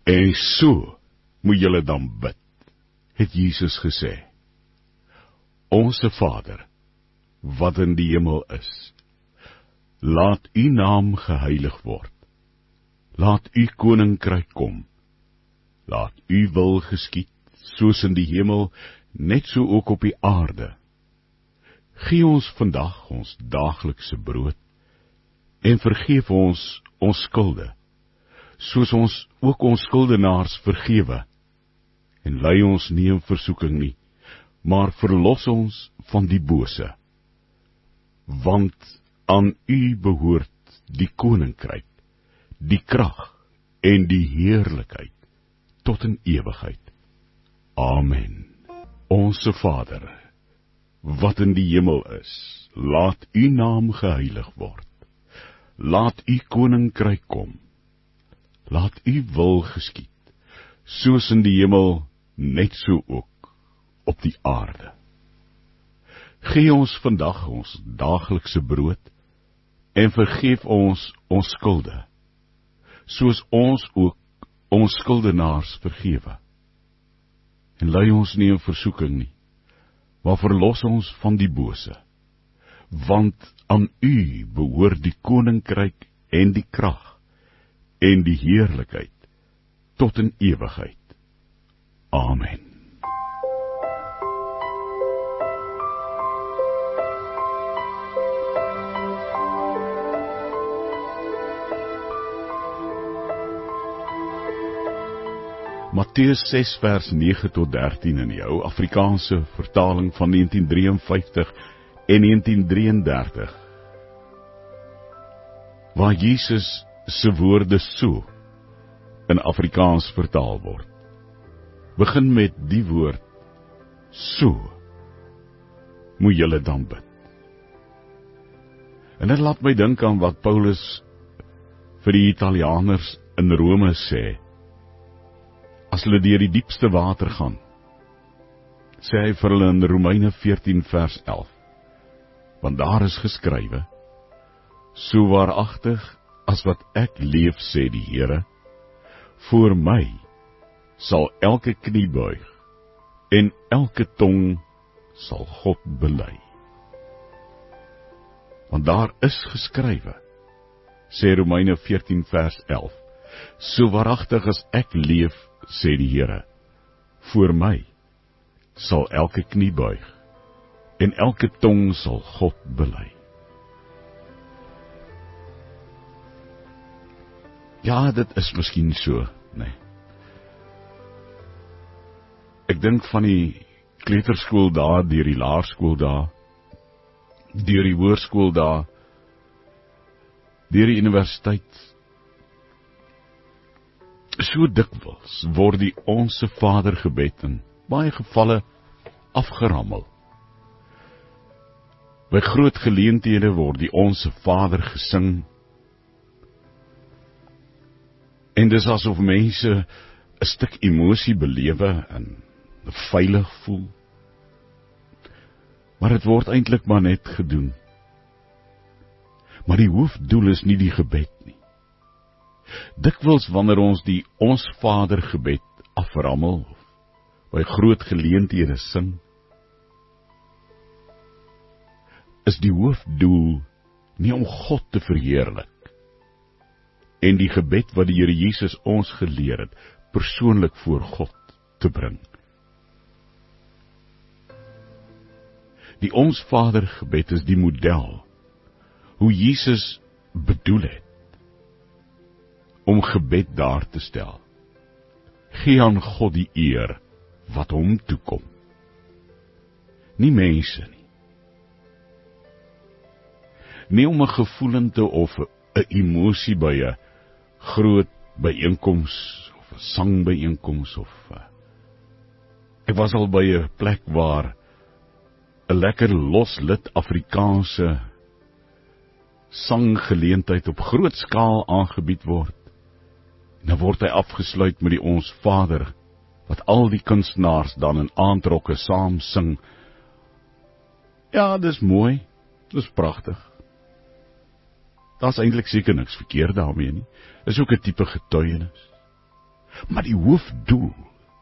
En so moet julle dan bid, het Jesus gesê. Onse Vader, wat in die hemel is, laat u naam geheilig word. Laat u koninkryk kom. Laat u wil geskied, soos in die hemel, net so ook op die aarde. Gee ons vandag ons daaglikse brood, en vergeef ons skulde, soos ons ook ons skuldenaars vergewe, en lei ons nie in versoeking nie, maar verlos ons van die bose. Want aan u behoort die koninkryk, die krag en die heerlikheid, tot in ewigheid. Amen. Onse Vader, wat in die hemel is, laat u naam geheilig word. Laat u koninkryk kom. Laat u wil geskied, soos in die hemel, net so ook op die aarde. Gee ons vandag ons daaglikse brood, en vergeef ons skulde, soos ons ook ons skuldenaars vergewe. En lei ons nie in versoeking nie, maar verlos ons van die bose. Want aan u behoort die koninkryk en die krag en die heerlikheid tot in ewigheid. Amen. Matteus 6 vers 9 tot 13 in die ou Afrikaanse vertaling van 1953 en 1933, waar Jesus se woorde so in Afrikaans vertaal word. Begin met die woord, so moet julle dan bid. En dit laat my dink aan wat Paulus vir die Italianers in Rome sê, as hulle deur die diepste water gaan, sê hy vir hulle in Romeine 14 vers 11, want daar is geskrywe, so waaragtig as wat ek leef, sê die Here, voor my sal elke knie buig, en elke tong sal God bely. Want daar is geskrywe, sê Romeine 14 vers 11, so waaragtig as ek leef, sê die Here, voor my sal elke knie buig, en elke tong sal God bely. Ja, dit is miskien so, nee. Ek dink van die kleuterskool daar, deur die laerskool daar, deur die hoërskool daar, deur die universiteit. So dikwels word die Onse Vader gebed in baie gevalle afgerammel. By groot geleenthede word die Onse Vader gesing, en dis asof mense 'n stuk emosie belewe en veilig voel. Maar dit word eintlik maar net gedoen. Maar die hoofdoel is nie die gebed nie. Dikwels wanneer ons die Ons Vader gebed aframmel, of by groot geleenthede sing, is die hoofdoel nie om God te verheerlik, en die gebed wat die Here Jesus ons geleer het, persoonlik voor God te bring. Die Ons Vader gebed is die model, hoe Jesus bedoel het, om gebed daar te stel. Gee aan God die eer wat hom toekom. Nie mense nie. Nie om 'n gevoelente of 'n emosie by 'n groot byeenkoms of 'n sangbyeenkoms of ek was al by 'n plek waar 'n lekker loslid Afrikaanse sanggeleentheid op groot skaal aangebied word. En dan word hy afgesluit met die Ons Vader, wat al die kunstenaars dan in aandrokke saam sing. Ja, dis mooi, dis pragtig. Daar's eintlik seker niks verkeerd daarmee nie. Is ook 'n tipe getuienis. Maar die hoofdoel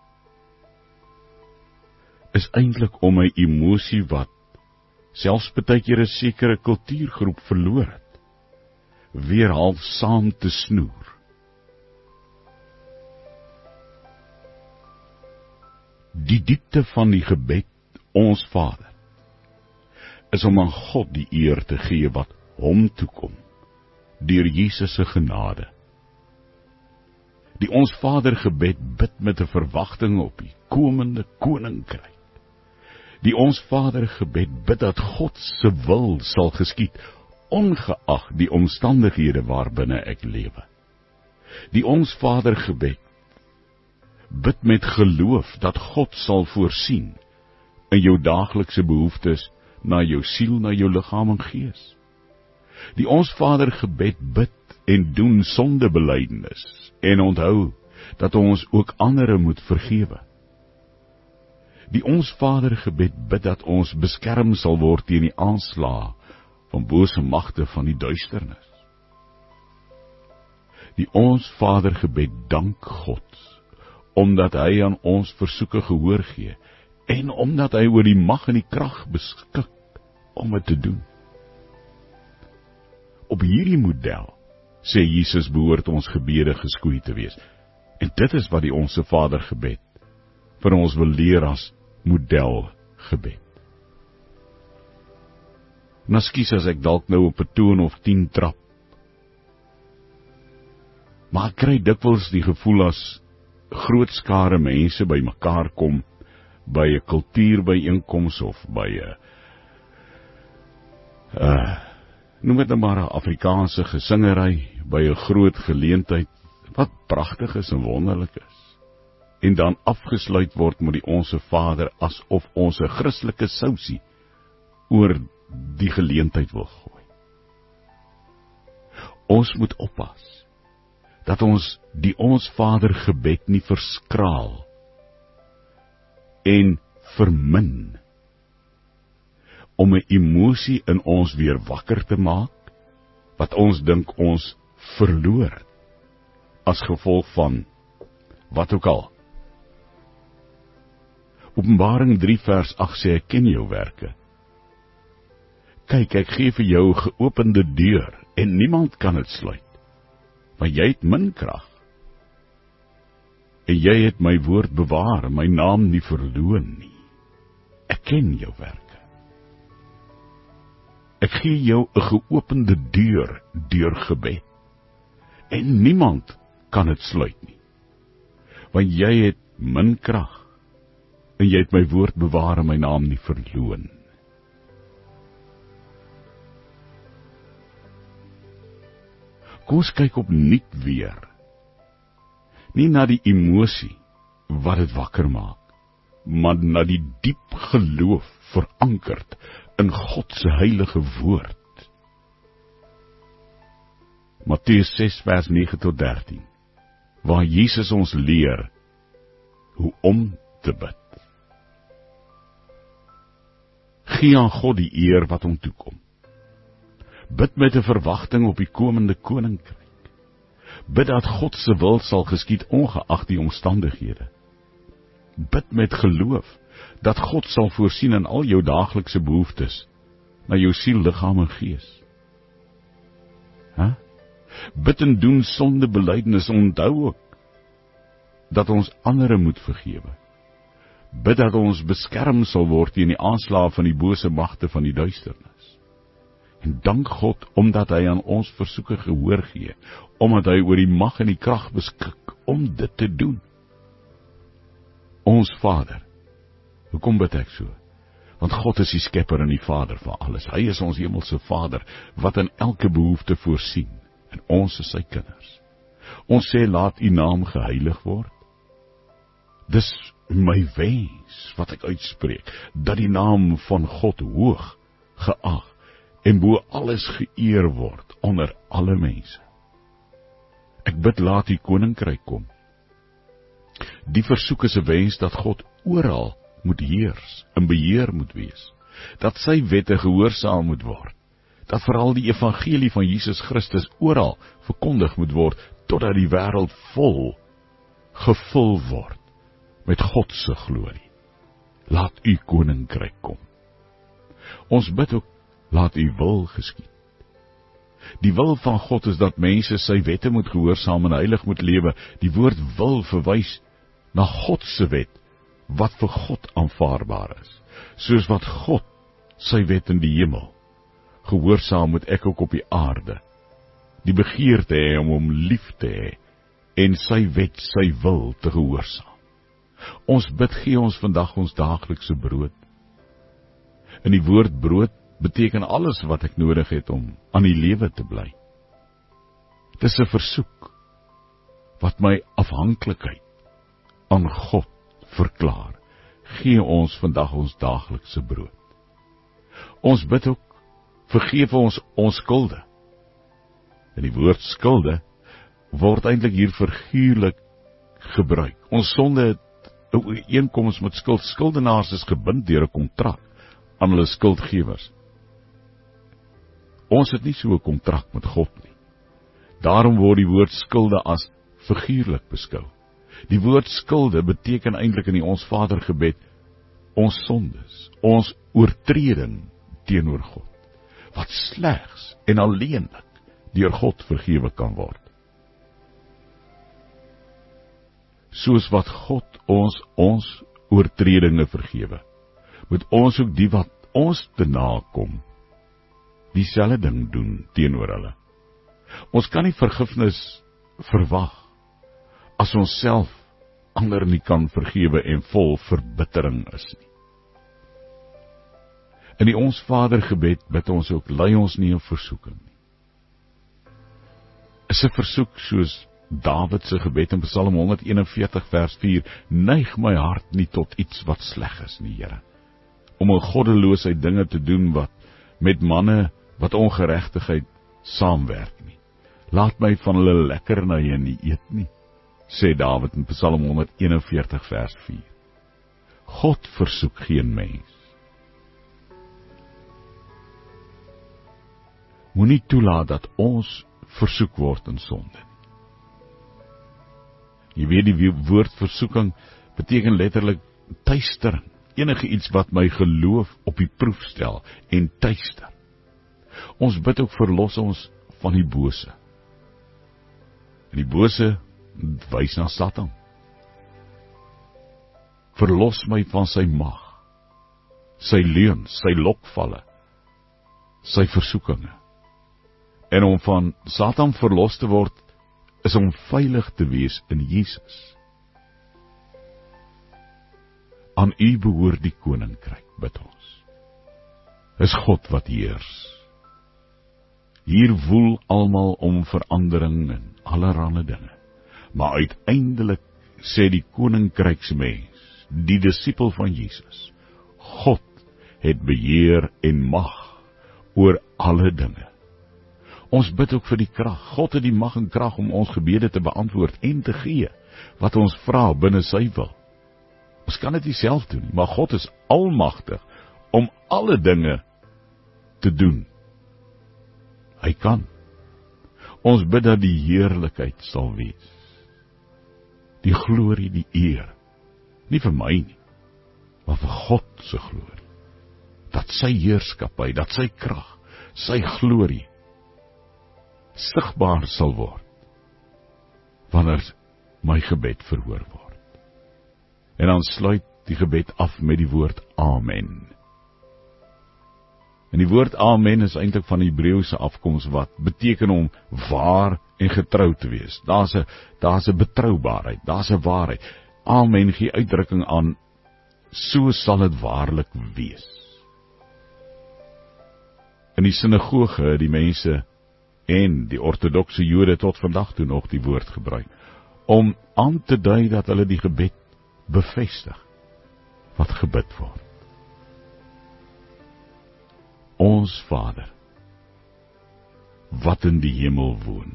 is eintlik om 'n emosie wat selfs partykeer 'n sekere kultuurgroep verloor het, weer half saam te snoer. Die diepte van die gebed, ons Vader, is om aan God die eer te gee wat hom toekom, deur Jesus se genade. Die ons Vader gebed bid met 'n verwagting op die komende koninkryk. Die ons Vader gebed bid dat God se wil sal geskied, ongeag die omstandighede waarbinne ek lewe. Die ons Vader gebed bid met geloof dat God sal voorsien in jou daaglikse behoeftes na jou siel, na jou liggaam en gees. Die ons Vader gebed bid en doen sondebelydenis en onthou dat ons ook ander moet vergewe. Die ons Vader gebed bid dat ons beskerm sal word teen die aanslae van bose magte van die duisternis. Die ons Vader gebed dank God, omdat hy aan ons versoeke gehoor gee, en omdat hy oor die mag en die krag beskik om dit te doen. Op hierdie model, sê Jesus, behoort ons gebede geskoei te wees. En dit is wat die Onse Vader gebed vir ons wil leer as model gebed. Nou skies as ek dalk nou op 'n toon of 10 trap, maar ek kry dikwels die gevoel as groot skare mense by mekaar kom, by 'n kultuurbyeenkoms of by 'n noem dit nou maar 'n Afrikaanse gesingery, by 'n groot geleentheid, wat pragtig is en wonderlik is, en dan afgesluit word met die Onse Vader, asof ons 'n Christelike sousie oor die geleentheid wil gooi. Ons moet oppas, dat ons die ons Vader gebed nie verskraal en vermin, om 'n emosie in ons weer wakker te maak, wat ons dink ons verloor het, as gevolg van wat ook al. Openbaring 3 vers 8 sê, ek ken jou werke. Kyk, ek gee vir jou 'n geopende deur, en niemand kan dit sluit, maar jy het min krag, en jy het my woord bewaar, en my naam nie verloon nie. Ek ken jou werke. Ek gee jou 'n geopende deur gebed, en niemand kan dit sluit nie, want jy het min krag, en jy het my woord bewaar en my naam nie verloon. Kom ons kyk opnuut weer, nie na die emosie wat dit wakker maak, maar na die diep geloof verankerd in God se heilige woord. Matteus 6 vers 9 tot 13, waar Jesus ons leer hoe om te bid. Gee aan God die eer wat hom toekom. Bid met 'n verwagting op die komende koninkryk. Bid dat God se wil sal geskied ongeag die omstandighede. Bid met geloof dat God sal voorsien in al jou daaglikse behoeftes, na jou siel, liggaam en gees. Bid en doen sondebelydenis, onthou ook dat ons ander moet vergewe. Bid dat ons beskerm sal word teen die aanslae van die bose magte van die duisternis. En dank God, omdat hy aan ons versoeke gehoor gee, omdat hy oor die mag en die krag beskik om dit te doen. Ons Vader, hoekom bid ek so? Want God is die skepper en die Vader van alles. Hy is ons hemelse Vader, wat in elke behoefte voorsien, en ons is sy kinders. Ons sê, laat u naam geheilig word. Dis my wens wat ek uitspreek, dat die naam van God hoog geag en bo alles geëer word onder alle mense. Ek bid, laat die koninkryk kom. Die versoek is 'n wens dat God oral moet heers en beheer moet wees, dat sy wette gehoorsaam moet word, dat veral die evangelie van Jesus Christus oral verkondig moet word, totdat die wêreld vol gevul word met God se glorie. Laat u koninkryk kom. Ons bid ook, laat u wil geskied. Die wil van God is dat mense sy wette moet gehoorsaam en heilig moet lewe. Die woord wil verwys na God se wet, wat vir God aanvaarbaar is. Soos wat God sy wet in die hemel, gehoorsaam moet ek ook op die aarde die begeerte hê om hom lief te hê en sy wet, sy wil te gehoorsaam. Ons bid, gee ons vandag ons daaglikse brood. En die woord brood beteken alles wat ek nodig het om aan die lewe te bly. Dit is 'n versoek wat my afhanklikheid aan God verklaar. Gee ons vandag ons daaglikse brood. Ons bid ook, vergeef ons ons skulde. En die woord skulde word eintlik hier figuurlik gebruik. Ons sonde het 'n ooreenkoms met skuld. Skuldenaars is gebind deur 'n kontrak aan hulle skuldgewers. Ons het nie so 'n kontrak met God nie. Daarom word die woord skulde as figuurlik beskou. Die woord skulde beteken eintlik in die Ons Vader gebed ons sondes, ons oortreding teenoor God, wat slegs en alleenlik deur God vergewe kan word. Soos wat God ons oortredinge vergewe, moet ons ook die wat ons te nakom dieselfde ding doen teenoor hulle. Ons kan nie vergifnis verwag as ons self ander nie kan vergewe en vol verbittering is nie. In die Ons Vader gebed bid ons ook, lei ons nie in versoeking nie. Is 'n versoek soos Dawid se gebed in Psalm 141 vers 4, neig my hart nie tot iets wat sleg is nie, Here, om 'n goddeloosheid dinge te doen wat met manne wat ongeregtigheid saamwerk nie. Laat my van hulle lekkernye nie eet nie, sê Dawid in Psalm 141 vers 4. God versoek geen mens. Moenie toelaat dat ons versoek word in sonde. Jy weet, die woord versoeking beteken letterlik tuistering. Enige iets wat my geloof op die proef stel en tuister. Ons bid ook, verlos ons van die bose. En die bose wys na Satan. Verlos my van sy mag, sy leuns, sy lokvalle, sy versoekinge. En om van Satan verlos te word, is om veilig te wees in Jesus. Aan u behoort die koninkryk, bid ons. Is God wat heers. Hier woel almal om verandering en allerhande dinge. Maar uiteindelik sê die koninkryksmens, die disipel van Jesus, God het beheer en mag oor alle dinge. Ons bid ook vir die krag. God het die mag en krag om ons gebede te beantwoord en te gee wat ons vra binne sy wil. Ons kan dit nie self doen nie, maar God is almagtig om alle dinge te doen. Hy kan. Ons bid dat die heerlikheid sal wees. Die glorie, die eer. Nie vir my nie, maar vir God se glorie. Dat sy heerskappy, dat sy krag, sy glorie sigbaar sal word wanneer my gebed verhoor word. En dan sluit die gebed af met die woord Amen. En die woord Amen is eintlik van die Hebreëse afkoms wat beteken om waar en getrou te wees. Daar's 'n betroubaarheid, daar's 'n waarheid. Amen gee uitdrukking aan, so sal dit waarlik wees. In die sinagoge, die mense en die ortodokse Jode tot vandag toe nog die woord gebruik, om aan te dui dat hulle die gebed bevestig, wat gebid word. Ons Vader, wat in die hemel woon.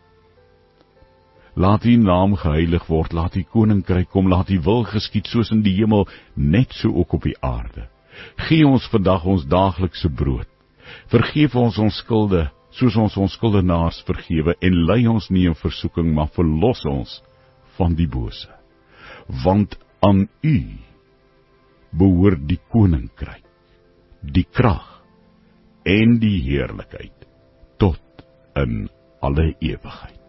Laat u naam geheilig word, laat u koninkryk kom, laat u wil geskied soos in die hemel, net so ook op die aarde. Gee ons vandag ons daaglikse brood. Vergeef ons ons skulde, soos ons ons skuldenaars vergewe, en lei ons nie in versoeking, maar verlos ons van die bose, want aan U behoort die koninkryk, die krag en die heerlikheid tot in alle ewigheid.